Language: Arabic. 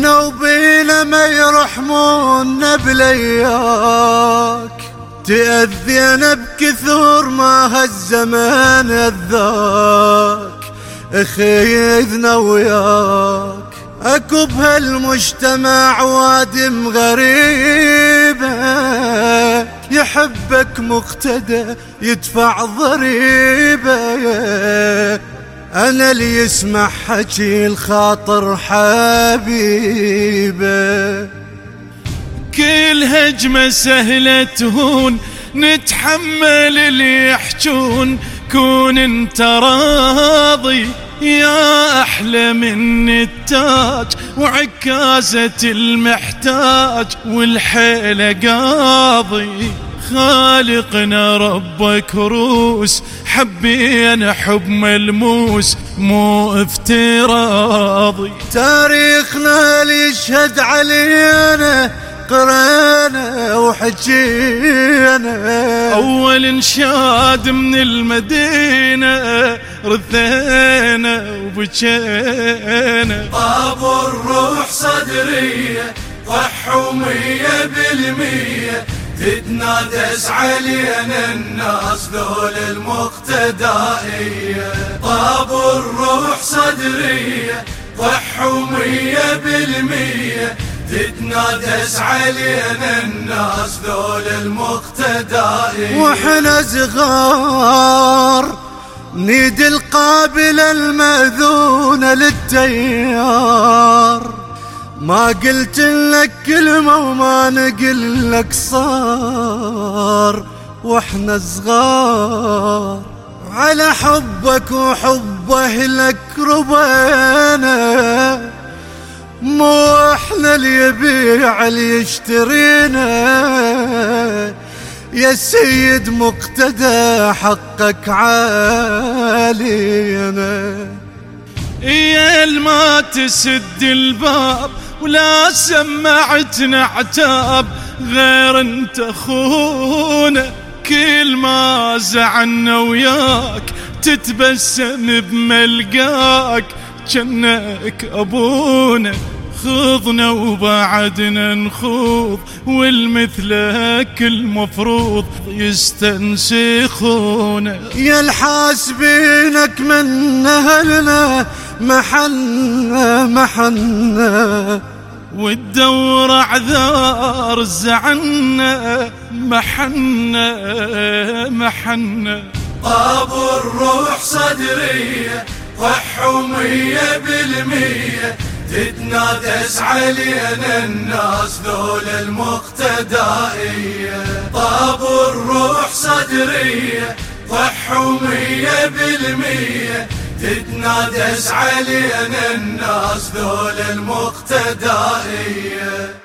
احنا وبينا ما يرحمونا بلياك، تأذينا بكثر ما هالزمان أذاك، اخيذنا وياك اكو بهالمجتمع وادم غريبة، يحبك مقتدى يدفع ضريبة، أنا اللي يسمع حكي الخاطر حبيبه. كل هجمة سهلة تهون، نتحمل اللي يحجون، كون انت راضي يا أحلى من التاج وعكازة المحتاج والحيلة قاضي. خالقنا ربك روس، حبينا حب ملموس مو افتراضي. تاريخنا اللي يشهد علينا قرانا وحجينا، أول انشاد من المدينة رثينا وبجينا. طاب الروح صدرية ضحوا 100%، تتنادس علينا الناس ذول المقتدائية. طاب الروح صدرية ضحوا 100%، تتنادس علينا الناس ذول المقتدائية. واحنا صغار نيد القابلة المأذونة للتيار، ما قلت لك كلمة وما نقل لك صار. واحنا صغار على حبك وحب اهلك ربينا، مو احنا اللي يبيع اللي يشترينا. يا سيد مقتدى حقك علينا. يا ما تسد الباب ولا سمعتنا عتاب، غير انت اخونا كل ما زعلنا وياك تتبسم بملقاك جنك ابونا. خضنا وبعدنا نخوض والمثلك المفروض يستنسخونا. يا الحاسبينك من اهلنا محنا والدور اعذار زعلنا محنا. طاب الروح صدرية ضحوا 100%، تتنادس علينا الناس ذول المقتدائية. طاب الروح صدرية ضحوا 100%، تتنادس علينا الناس ذول المقتدائية.